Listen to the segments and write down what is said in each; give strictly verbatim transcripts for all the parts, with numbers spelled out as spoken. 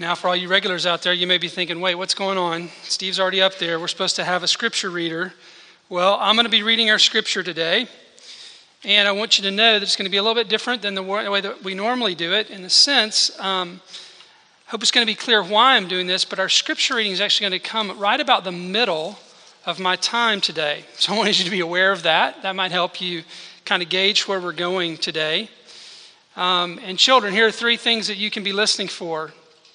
Now, for all you regulars out there, you may be thinking, wait, what's going on? Steve's already up there. We're supposed to have a scripture reader. Well, I'm going to be reading our scripture today. And I want you to know that it's going to be a little bit different than the way that we normally do it. In the sense, um, I hope it's going to be clear why I'm doing this, but our scripture reading is actually going to come right about the middle of my time today. So I wanted you to be aware of that. That might help you kind of gauge where we're going today. Um, and children, here are three things that you can be listening for.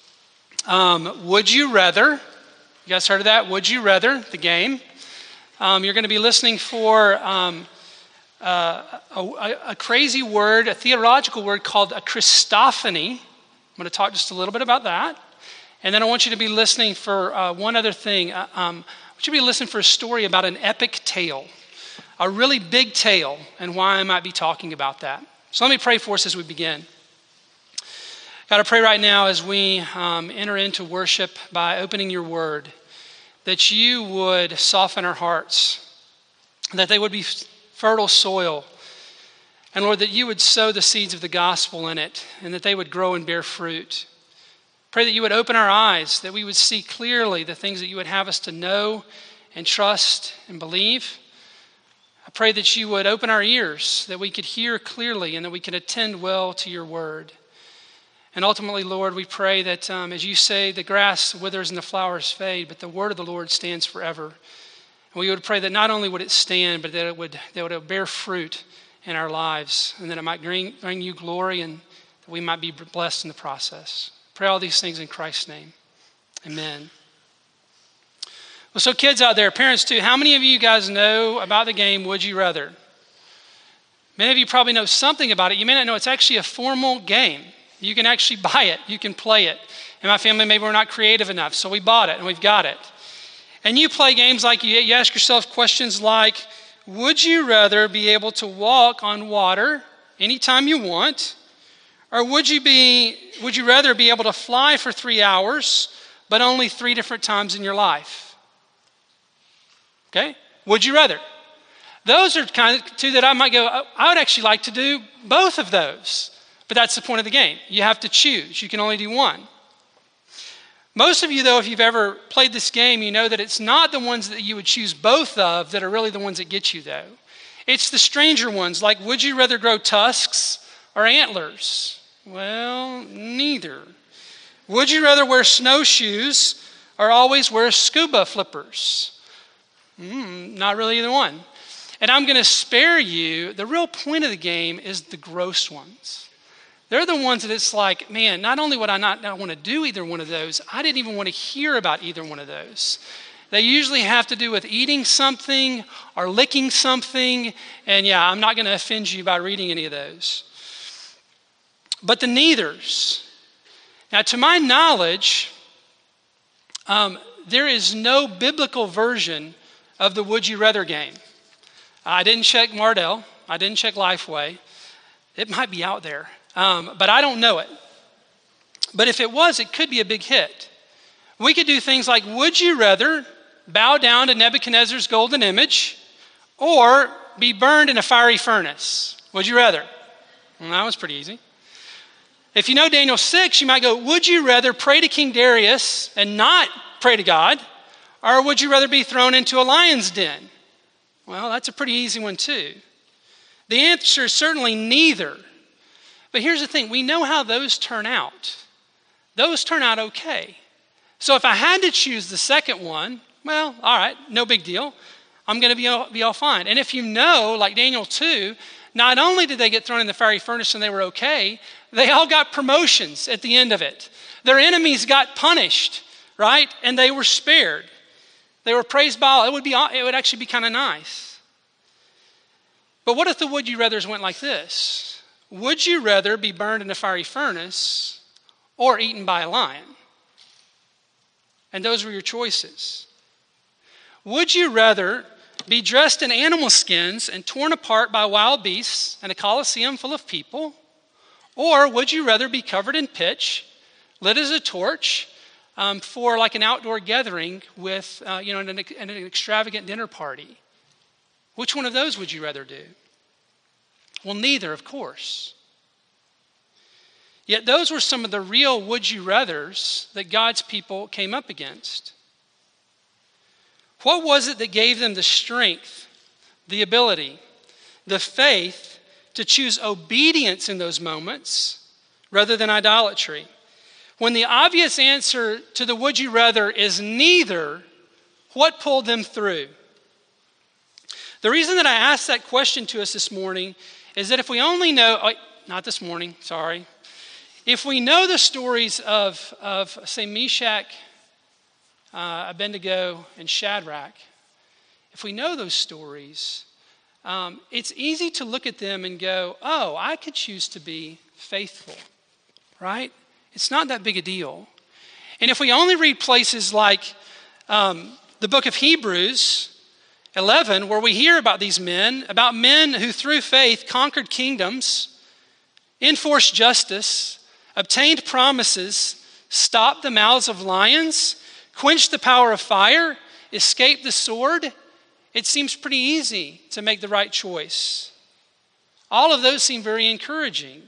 Um, would you rather? You guys heard of that? Would you rather? The game. Um, you're going to be listening for um, uh, a, a crazy word, a theological word called a Christophany. I'm going to talk just a little bit about that. And then I want you to be listening for uh, one other thing. Uh, um, I want you to be listening for a story about an epic tale, a really big tale, and why I might be talking about that. So let me pray for us as we begin. God, I pray right now as we um, enter into worship by opening your word, that you would soften our hearts, that they would be fertile soil, and Lord, that you would sow the seeds of the gospel in it, and that they would grow and bear fruit. Pray that you would open our eyes, that we would see clearly the things that you would have us to know and trust and believe. I pray that you would open our ears, that we could hear clearly and that we could attend well to your word. And ultimately, Lord, we pray that um, as you say, the grass withers and the flowers fade, but the word of the Lord stands forever. And we would pray that not only would it stand, but that it would, that it would bear fruit in our lives, and that it might bring, bring you glory, and that we might be blessed in the process. Pray all these things in Christ's name. Amen. Well, so kids out there, parents too, how many of you guys know about the game Would You Rather? Many of you probably know something about it. You may not know it's actually a formal game. You can actually buy it. You can play it. In my family, maybe we're not creative enough, so we bought it and we've got it. And you play games like, you, you ask yourself questions like, would you rather be able to walk on water anytime you want? Or would you be, would you rather be able to fly for three hours, but only three different times in your life? Okay? Would you rather? Those are kind of two that I might go, I would actually like to do both of those. But that's the point of the game. You have to choose. You can only do one. Most of you, though, if you've ever played this game, you know that it's not the ones that you would choose both of that are really the ones that get you, though. It's the stranger ones, like would you rather grow tusks or antlers? Well, neither. Would you rather wear snowshoes or always wear scuba flippers? Mm, not really either one. And I'm going to spare you. The real point of the game is the gross ones. They're the ones that it's like, man, not only would I not, not want to do either one of those, I didn't even want to hear about either one of those. They usually have to do with eating something or licking something. And yeah, I'm not going to offend you by reading any of those. But the neithers. Now, to my knowledge, um, there is no biblical version of the Would You Rather game. I didn't check Mardel. I didn't check Lifeway. It might be out there. Um, but I don't know it. But if it was, it could be a big hit. We could do things like, would you rather bow down to Nebuchadnezzar's golden image or be burned in a fiery furnace? Would you rather? Well, that was pretty easy. If you know Daniel six, you might go, would you rather pray to King Darius and not pray to God? Or would you rather be thrown into a lion's den? Well, that's a pretty easy one too. The answer is certainly neither. But here's the thing, we know how those turn out. Those turn out okay. So if I had to choose the second one, well, all right, no big deal. I'm going to be all, be all fine. And if you know, like Daniel two, not only did they get thrown in the fiery furnace and they were okay, they all got promotions at the end of it. Their enemies got punished, right? And they were spared. They were praised by all. It would be, it would actually be kind of nice. But what if the would you rathers went like this? Would you rather be burned in a fiery furnace or eaten by a lion? And those were your choices. Would you rather be dressed in animal skins and torn apart by wild beasts in a coliseum full of people? Or would you rather be covered in pitch, lit as a torch, um, for like an outdoor gathering with, uh, you know, an, an extravagant dinner party? Which one of those would you rather do? Well, neither, of course. Yet those were some of the real would-you-rathers that God's people came up against. What was it that gave them the strength, the ability, the faith to choose obedience in those moments rather than idolatry? When the obvious answer to the would-you-rather is neither, what pulled them through? The reason that I asked that question to us this morning is that if we only know, oh, not this morning, sorry. If we know the stories of, of say, Meshach, uh, Abednego, and Shadrach, if we know those stories, um, it's easy to look at them and go, oh, I could choose to be faithful, right? It's not that big a deal. And if we only read places like um, the book of Hebrews eleven, where we hear about these men, about men who through faith conquered kingdoms, enforced justice, obtained promises, stopped the mouths of lions, quenched the power of fire, escaped the sword, it seems pretty easy to make the right choice. All of those seem very encouraging.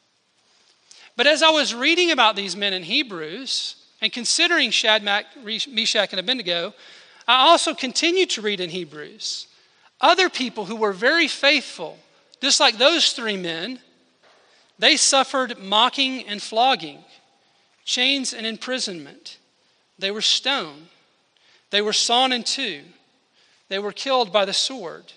But as I was reading about these men in Hebrews and considering Shadrach, Meshach, and Abednego, I also continued to read in Hebrews other people who were very faithful, just like those three men. They suffered mocking and flogging, chains and imprisonment. They were stoned. They were sawn in two. They were killed by the sword.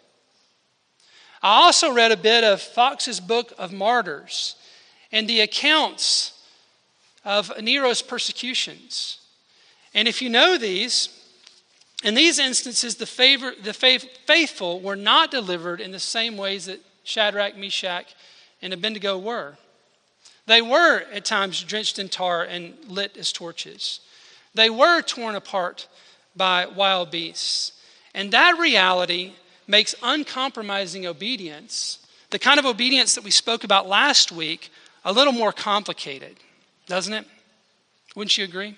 I also read a bit of Fox's Book of Martyrs and the accounts of Nero's persecutions. And if you know these, in these instances, the, favor, the faith, faithful were not delivered in the same ways that Shadrach, Meshach, and Abednego were. They were at times drenched in tar and lit as torches. They were torn apart by wild beasts. And that reality makes uncompromising obedience, the kind of obedience that we spoke about last week, a little more complicated, doesn't it? Wouldn't you agree?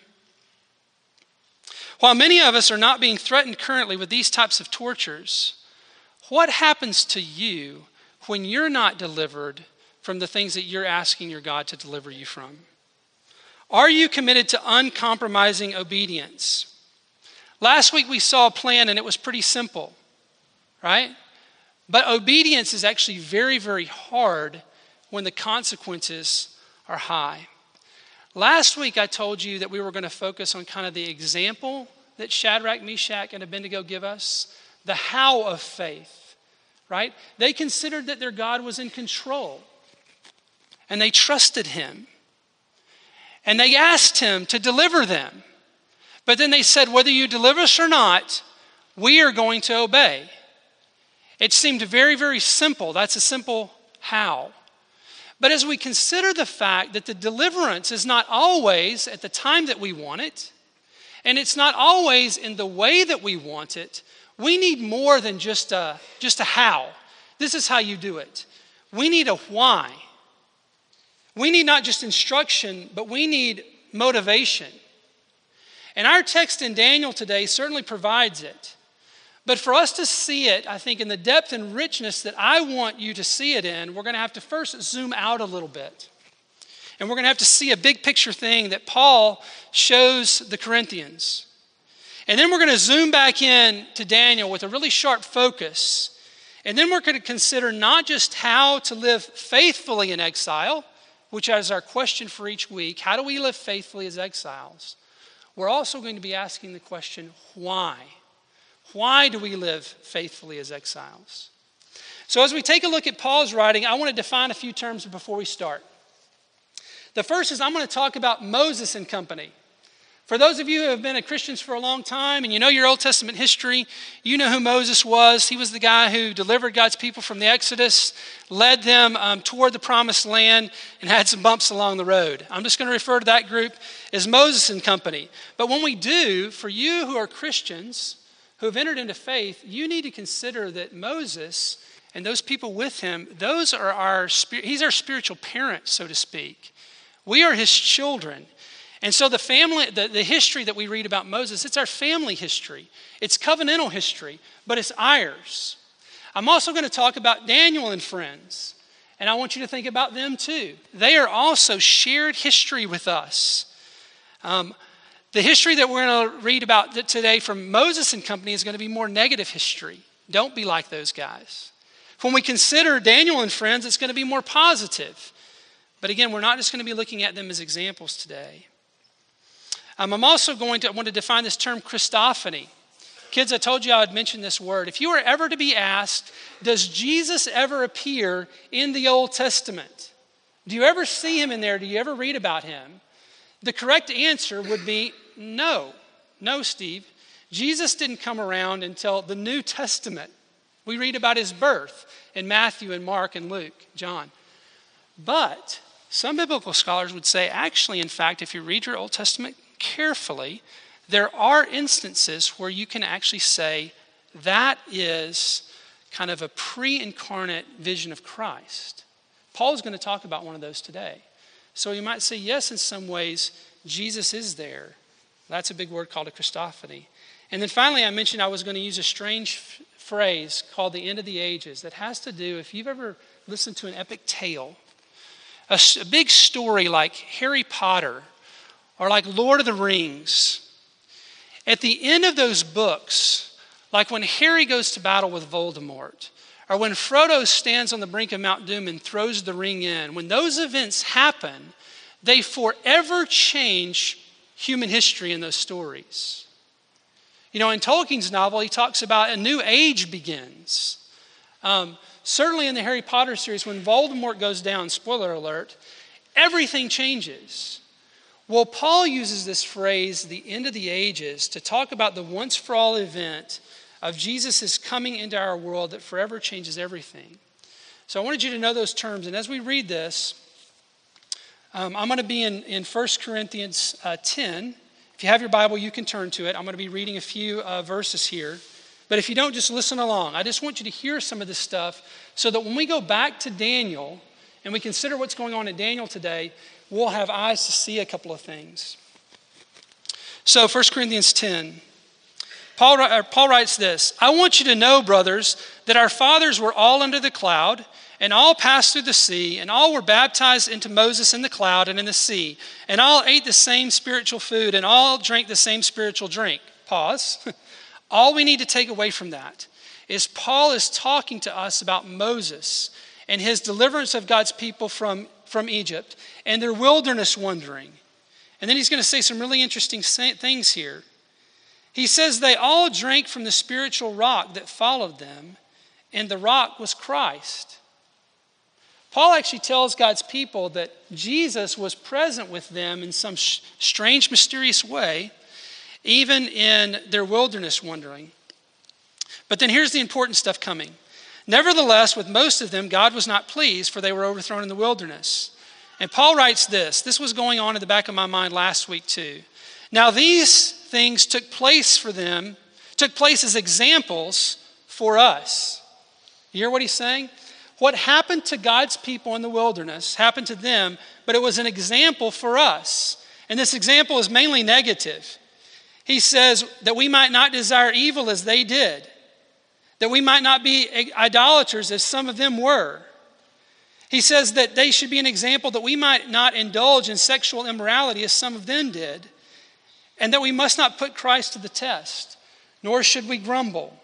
While many of us are not being threatened currently with these types of tortures, what happens to you when you're not delivered from the things that you're asking your God to deliver you from? Are you committed to uncompromising obedience? Last week we saw a plan and it was pretty simple, right? But obedience is actually very, very hard when the consequences are high. Last week I told you that we were going to focus on kind of the example that Shadrach, Meshach, and Abednego give us, the how of faith, right? They considered that their God was in control, and they trusted him, and they asked him to deliver them. But then they said, whether you deliver us or not, we are going to obey. It seemed very, very simple. That's a simple how. But as we consider the fact that the deliverance is not always at the time that we want it, and it's not always in the way that we want it, we need more than just a, just a how. This is how you do it. We need a why. We need not just instruction, but we need motivation. And our text in Daniel today certainly provides it. But for us to see it, I think, in the depth and richness that I want you to see it in, we're going to have to first zoom out a little bit. And we're going to have to see a big picture thing that Paul shows the Corinthians. And then we're going to zoom back in to Daniel with a really sharp focus. And then we're going to consider not just how to live faithfully in exile, which is our question for each week. How do we live faithfully as exiles? We're also going to be asking the question, why? Why do we live faithfully as exiles? So as we take a look at Paul's writing, I want to define a few terms before we start. The first is I'm going to talk about Moses and company. For those of you who have been Christians for a long time and you know your Old Testament history, you know who Moses was. He was the guy who delivered God's people from the Exodus, led them um, toward the promised land, and had some bumps along the road. I'm just going to refer to that group as Moses and company. But when we do, for you who are Christians, who have entered into faith, you need to consider that Moses and those people with him, those are our, he's our spiritual parent, so to speak. We are his children. And so the family, the, the history that we read about Moses, it's our family history. It's covenantal history, but it's ours. I'm also going to talk about Daniel and friends. And I want you to think about them too. They are also shared history with us. Um, the history that we're going to read about today from Moses and company is going to be more negative history. Don't be like those guys. When we consider Daniel and friends, it's going to be more positive. But again, we're not just going to be looking at them as examples today. Um, I'm also going to I want to define this term Christophany. Kids, I told you I would mention this word. If you were ever to be asked, does Jesus ever appear in the Old Testament? Do you ever see him in there? Do you ever read about him? The correct answer would be no. No, Steve. Jesus didn't come around until the New Testament. We read about his birth in Matthew and Mark and Luke, John. But some biblical scholars would say, actually, in fact, if you read your Old Testament carefully, there are instances where you can actually say that is kind of a pre-incarnate vision of Christ. Paul's going to talk about one of those today. So you might say, yes, in some ways, Jesus is there. That's a big word called a Christophany. And then finally, I mentioned I was going to use a strange f- phrase called the end of the ages that has to do, if you've ever listened to an epic tale, a, a big story like Harry Potter or like Lord of the Rings. At the end of those books, like when Harry goes to battle with Voldemort, or when Frodo stands on the brink of Mount Doom and throws the ring in, when those events happen, they forever change human history in those stories. You know, in Tolkien's novel, he talks about a new age begins. Um, certainly in the Harry Potter series, when Voldemort goes down, spoiler alert, everything changes. Well, Paul uses this phrase, the end of the ages, to talk about the once-for-all event of Jesus' coming into our world that forever changes everything. So I wanted you to know those terms. And as we read this, um, I'm going to be in, in First Corinthians uh, ten. If you have your Bible, you can turn to it. I'm going to be reading a few uh, verses here. But if you don't, just listen along. I just want you to hear some of this stuff so that when we go back to Daniel and we consider what's going on in Daniel today, we'll have eyes to see a couple of things. So First Corinthians ten. Paul, Paul writes this, I want you to know, brothers, that our fathers were all under the cloud, and all passed through the sea, and all were baptized into Moses in the cloud and in the sea, and all ate the same spiritual food, and all drank the same spiritual drink. Pause. All we need to take away from that is Paul is talking to us about Moses and his deliverance of God's people from, from Egypt and their wilderness wandering. And then he's going to say some really interesting things here. He says they all drank from the spiritual rock that followed them, and the rock was Christ. Paul actually tells God's people that Jesus was present with them in some sh- strange, mysterious way, even in their wilderness wandering. But then here's the important stuff coming. Nevertheless, with most of them, God was not pleased, for they were overthrown in the wilderness. And Paul writes this. This was going on in the back of my mind last week too. Now these things took place for them, took place as examples for us. You hear what he's saying? What happened to God's people in the wilderness happened to them, but it was an example for us. And this example is mainly negative. He says that we might not desire evil as they did, that we might not be idolaters as some of them were. He says that they should be an example that we might not indulge in sexual immorality as some of them did, and that we must not put Christ to the test, nor should we grumble.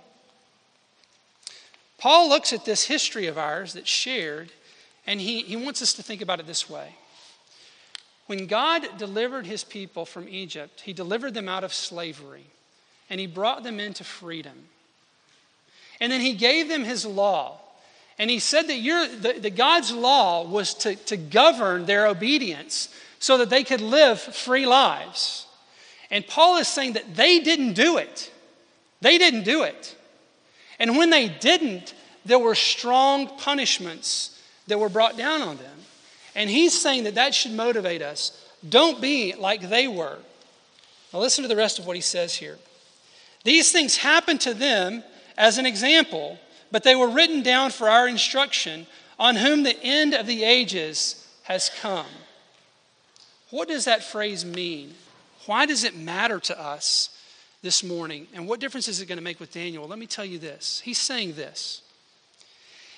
Paul looks at this history of ours that's shared, and he, he wants us to think about it this way. When God delivered his people from Egypt, he delivered them out of slavery, and he brought them into freedom. And then he gave them his law. And he said that you're, the, the God's law was to, to govern their obedience so that they could live free lives. And Paul is saying that they didn't do it. They didn't do it. And when they didn't, there were strong punishments that were brought down on them. And he's saying that that should motivate us. Don't be like they were. Now listen to the rest of what he says here. These things happened to them as an example, but they were written down for our instruction, on whom the end of the ages has come. What does that phrase mean? Why does it matter to us this morning? And what difference is it going to make with Daniel? Well, let me tell you this. He's saying this.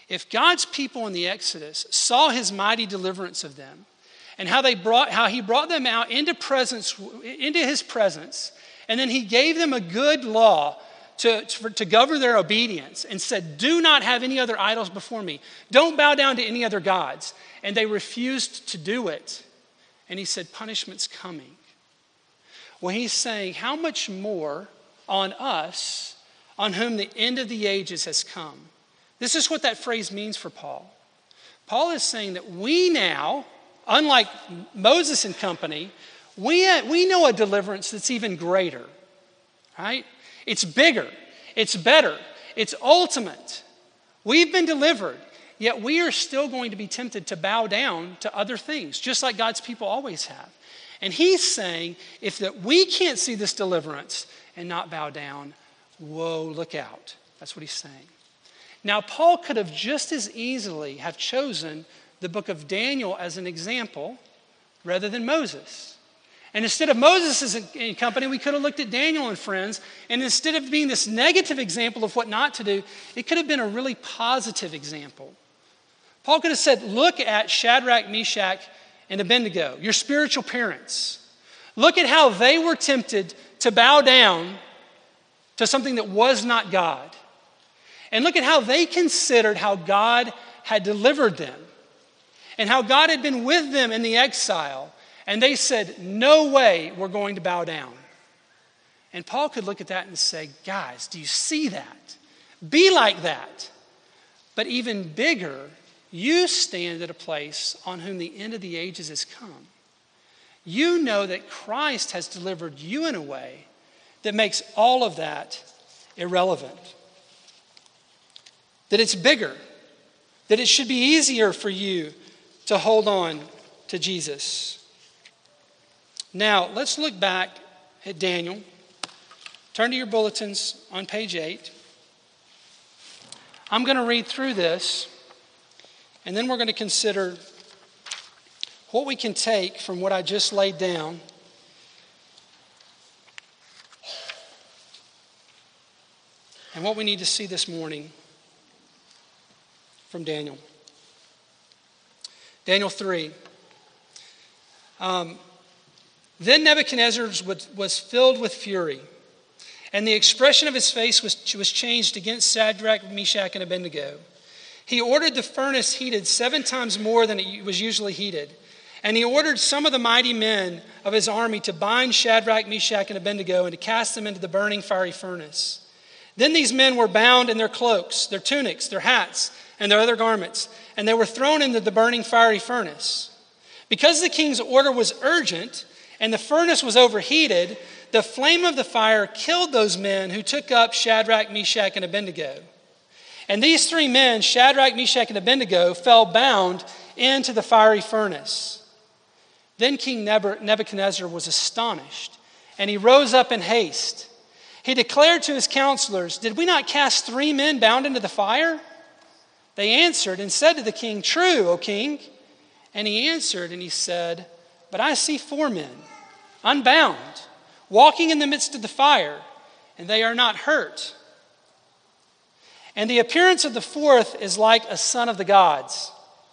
If God's people in the Exodus saw his mighty deliverance of them and how they brought, how he brought them out into presence, into his presence, and then he gave them a good law to, to, to govern their obedience and said, do not have any other idols before me. Don't bow down to any other gods. And they refused to do it. And he said, punishment's coming. Well, he's saying, how much more on us, on whom the end of the ages has come? This is what that phrase means for Paul. Paul is saying that we now, unlike Moses and company, we, we know a deliverance that's even greater, right? It's bigger, it's better, it's ultimate. We've been delivered, yet we are still going to be tempted to bow down to other things, just like God's people always have. And he's saying, if that we can't see this deliverance and not bow down, whoa, look out. That's what he's saying. Now, Paul could have just as easily have chosen the book of Daniel as an example rather than Moses. And instead of Moses and company, we could have looked at Daniel and friends, and instead of being this negative example of what not to do, it could have been a really positive example. Paul could have said, look at Shadrach, Meshach, and Abednego, your spiritual parents. Look at how they were tempted to bow down to something that was not God. And look at how they considered how God had delivered them and how God had been with them in the exile. And they said, no way we're going to bow down. And Paul could look at that and say, guys, do you see that? Be like that. But even bigger, you stand at a place on whom the end of the ages has come. You know that Christ has delivered you in a way that makes all of that irrelevant. That it's bigger. That it should be easier for you to hold on to Jesus. Now, let's look back at Daniel. Turn to your bulletins on page eight. I'm going to read through this, and then we're going to consider what we can take from what I just laid down and what we need to see this morning from Daniel. Daniel three. Um, Then Nebuchadnezzar was, was filled with fury, and the expression of his face was, was changed against Shadrach, Meshach, and Abednego. He ordered the furnace heated seven times more than it was usually heated, and he ordered some of the mighty men of his army to bind Shadrach, Meshach, and Abednego and to cast them into the burning fiery furnace. Then these men were bound in their cloaks, their tunics, their hats, and their other garments, and they were thrown into the burning fiery furnace. Because the king's order was urgent, and the furnace was overheated, the flame of the fire killed those men who took up Shadrach, Meshach, and Abednego. And these three men, Shadrach, Meshach, and Abednego, fell bound into the fiery furnace. Then King Nebuchadnezzar was astonished, and he rose up in haste. He declared to his counselors, "Did we not cast three men bound into the fire?" They answered and said to the king, "True, O king." And he answered and he said, "But I see four men, unbound, walking in the midst of the fire, and they are not hurt. And the appearance of the fourth is like a son of the gods."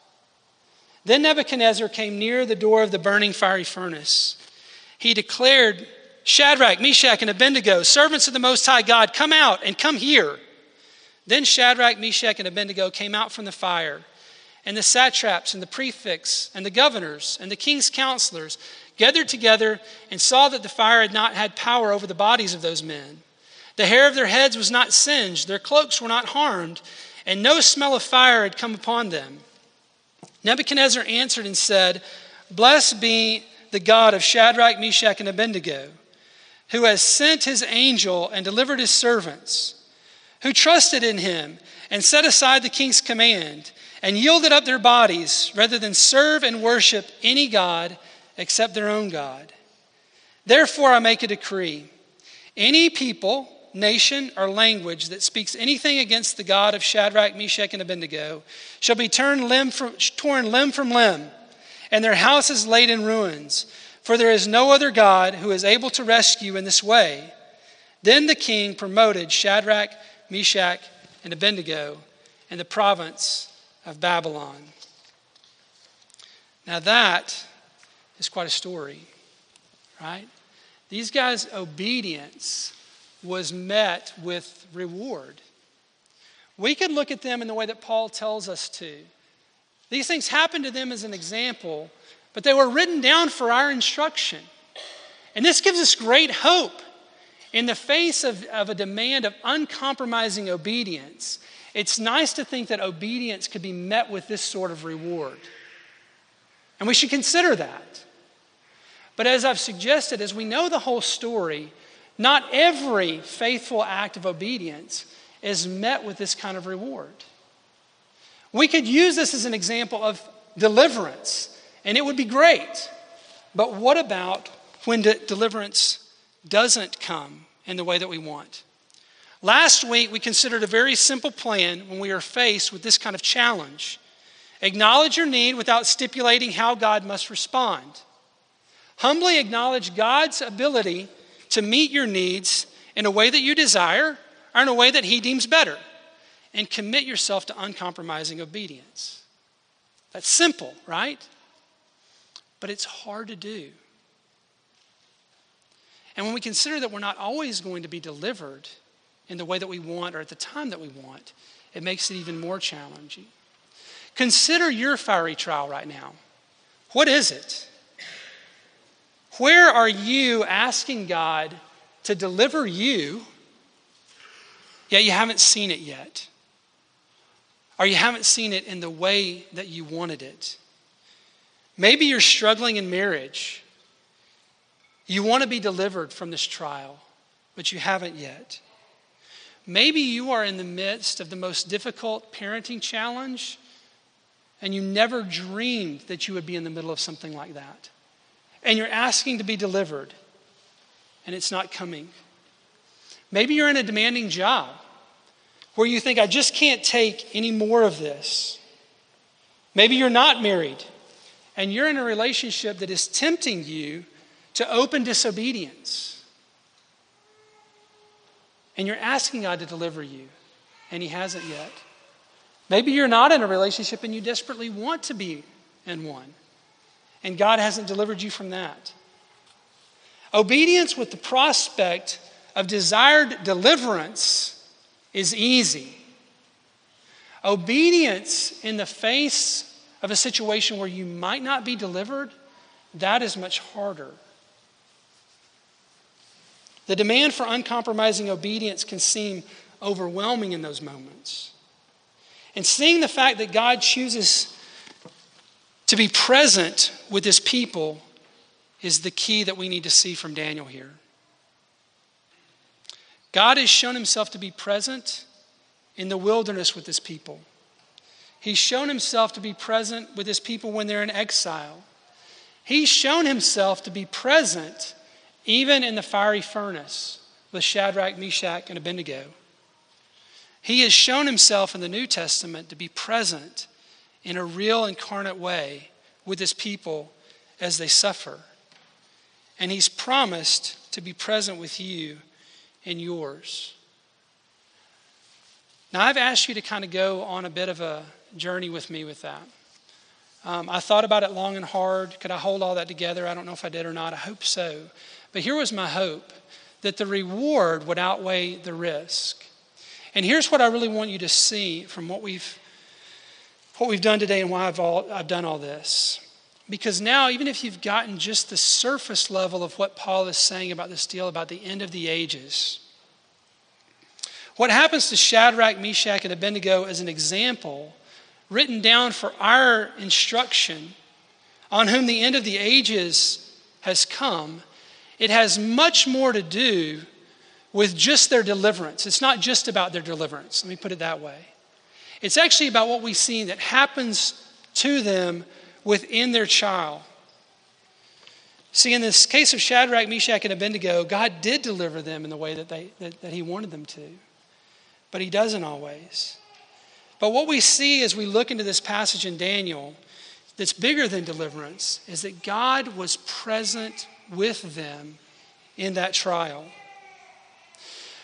Then Nebuchadnezzar came near the door of the burning fiery furnace. He declared, "Shadrach, Meshach, and Abednego, servants of the Most High God, come out and come here." Then Shadrach, Meshach, and Abednego came out from the fire, and the satraps and the prefects and the governors and the king's counselors gathered together and saw that the fire had not had power over the bodies of those men. The hair of their heads was not singed, their cloaks were not harmed, and no smell of fire had come upon them. Nebuchadnezzar answered and said, "Blessed be the God of Shadrach, Meshach, and Abednego, who has sent his angel and delivered his servants, who trusted in him and set aside the king's command and yielded up their bodies rather than serve and worship any god except their own God. Therefore I make a decree. Any people, nation, or language that speaks anything against the God of Shadrach, Meshach, and Abednego shall be torn limb from, torn limb from limb, and their houses laid in ruins. For there is no other God who is able to rescue in this way." Then the king promoted Shadrach, Meshach, and Abednego in the province of Babylon. Now that is quite a story, right? These guys' obedience was met with reward. We could look at them in the way that Paul tells us to. These things happened to them as an example, but they were written down for our instruction. And this gives us great hope. In the face of, of a demand of uncompromising obedience, it's nice to think that obedience could be met with this sort of reward. And we should consider that. But as I've suggested, as we know the whole story, not every faithful act of obedience is met with this kind of reward. We could use this as an example of deliverance, and it would be great. But what about when de- deliverance doesn't come in the way that we want? Last week, we considered a very simple plan when we are faced with this kind of challenge. Acknowledge your need without stipulating how God must respond. Humbly acknowledge God's ability to meet your needs in a way that you desire or in a way that He deems better. And commit yourself to uncompromising obedience. That's simple, right? But it's hard to do. And when we consider that we're not always going to be delivered in the way that we want or at the time that we want, it makes it even more challenging. Consider your fiery trial right now. What is it? Where are you asking God to deliver you, yet you haven't seen it yet? Or you haven't seen it in the way that you wanted it. Maybe you're struggling in marriage. You want to be delivered from this trial, but you haven't yet. Maybe you are in the midst of the most difficult parenting challenge, and you never dreamed that you would be in the middle of something like that. And you're asking to be delivered, and it's not coming. Maybe you're in a demanding job, where you think, I just can't take any more of this. Maybe you're not married and you're in a relationship that is tempting you to open disobedience. And you're asking God to deliver you, and He hasn't yet. Maybe you're not in a relationship and you desperately want to be in one, and God hasn't delivered you from that. Obedience with the prospect of desired deliverance is easy. Obedience in the face of a situation where you might not be delivered, that is much harder. The demand for uncompromising obedience can seem overwhelming in those moments. And seeing the fact that God chooses to be present with His people is the key that we need to see from Daniel here. God has shown Himself to be present in the wilderness with His people. He's shown Himself to be present with His people when they're in exile. He's shown Himself to be present even in the fiery furnace with Shadrach, Meshach, and Abednego. He has shown Himself in the New Testament to be present in a real incarnate way with His people as they suffer. And He's promised to be present with you and yours. Now, I've asked you to kind of go on a bit of a journey with me with that. Um, I thought about it long and hard. Could I hold all that together? I don't know if I did or not. I hope so. But here was my hope, that the reward would outweigh the risk. And here's what I really want you to see from what we've what we've done today and why I've, all, I've done all this. Because now, even if you've gotten just the surface level of what Paul is saying about this deal about the end of the ages, what happens to Shadrach, Meshach, and Abednego is an example written down for our instruction on whom the end of the ages has come. It has much more to do with just their deliverance. It's not just about their deliverance. Let me put it that way. It's actually about what we see that happens to them within their trial. See, in this case of Shadrach, Meshach, and Abednego, God did deliver them in the way that, they, that, that He wanted them to. But He doesn't always. But what we see as we look into this passage in Daniel that's bigger than deliverance is that God was present with them in that trial.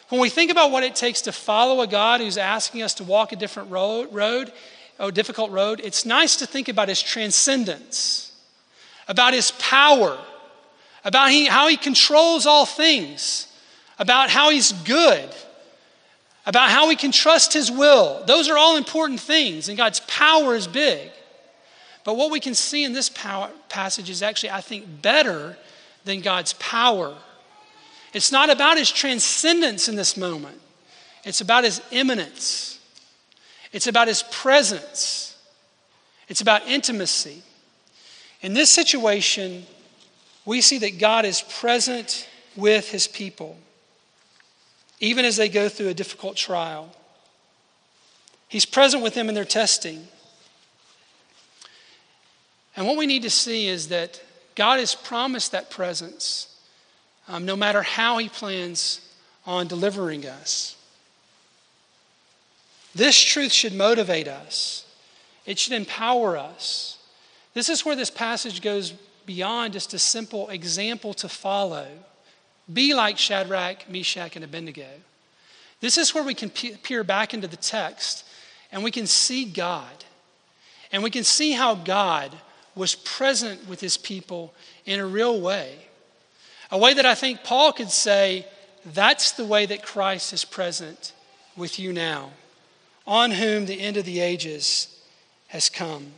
When we think about what it takes to follow a God who's asking us to walk a different road, road, a difficult road, it's nice to think about his transcendence, about his power, about he, how he controls all things, about how he's good, about how we can trust his will. Those are all important things, and God's power is big. But what we can see in this power, passage is actually, I think, better than God's power. It's not about his transcendence in this moment. It's about his immanence. It's about his presence. It's about intimacy. In this situation, we see that God is present with his people, even as they go through a difficult trial. He's present with them in their testing. And what we need to see is that God has promised that presence um, no matter how he plans on delivering us. This truth should motivate us. It should empower us. This is where this passage goes beyond just a simple example to follow. Be like Shadrach, Meshach, and Abednego. This is where we can peer back into the text and we can see God. And we can see how God was present with his people in a real way. A way that I think Paul could say, that's the way that Christ is present with you now, on whom the end of the ages has come.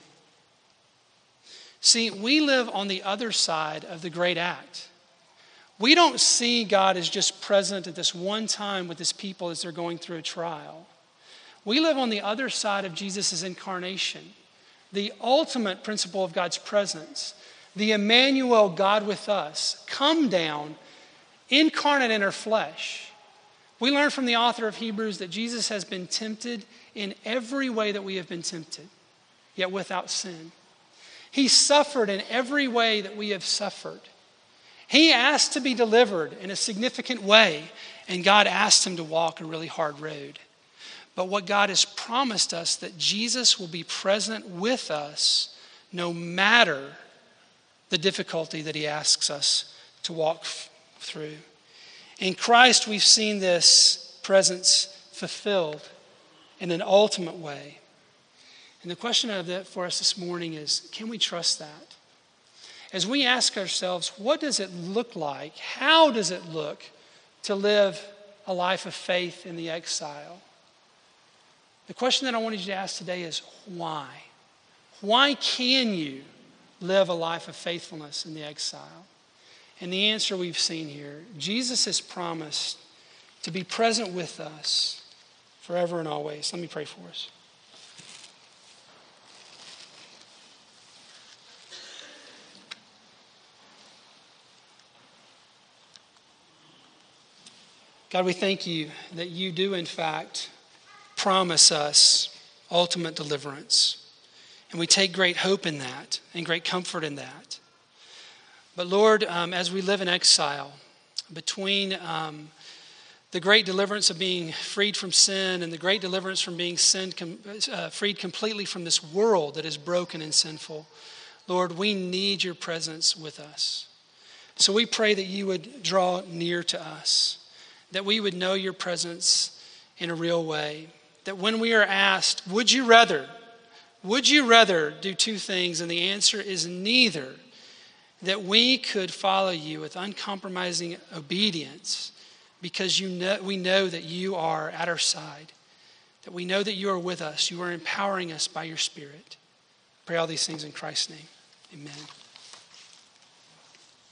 See, we live on the other side of the great act. We don't see God as just present at this one time with his people as they're going through a trial. We live on the other side of Jesus' incarnation, the ultimate principle of God's presence, the Emmanuel, God with us, come down, incarnate in our flesh. We learn from the author of Hebrews that Jesus has been tempted in every way that we have been tempted, yet without sin. He suffered in every way that we have suffered. He asked to be delivered in a significant way, and God asked him to walk a really hard road. But what God has promised us, that Jesus will be present with us no matter the difficulty that he asks us to walk f- through. In Christ, we've seen this presence fulfilled in an ultimate way. And the question of that for us this morning is, can we trust that? As we ask ourselves, what does it look like? How does it look to live a life of faith in the exile? The question that I wanted you to ask today is, why? Why can you live a life of faithfulness in the exile? And the answer we've seen here, Jesus has promised to be present with us forever and always. Let me pray for us. God, we thank you that you do, in fact, promise us ultimate deliverance. And we take great hope in that and great comfort in that. But Lord, um, as we live in exile, between um, the great deliverance of being freed from sin and the great deliverance from being sin, com- uh, freed completely from this world that is broken and sinful, Lord, we need your presence with us. So we pray that you would draw near to us, that we would know your presence in a real way, that when we are asked, would you rather, would you rather do two things? And the answer is neither. That we could follow you with uncompromising obedience because you know, we know that you are at our side, that we know that you are with us. You are empowering us by your Spirit. I pray all these things in Christ's name. Amen.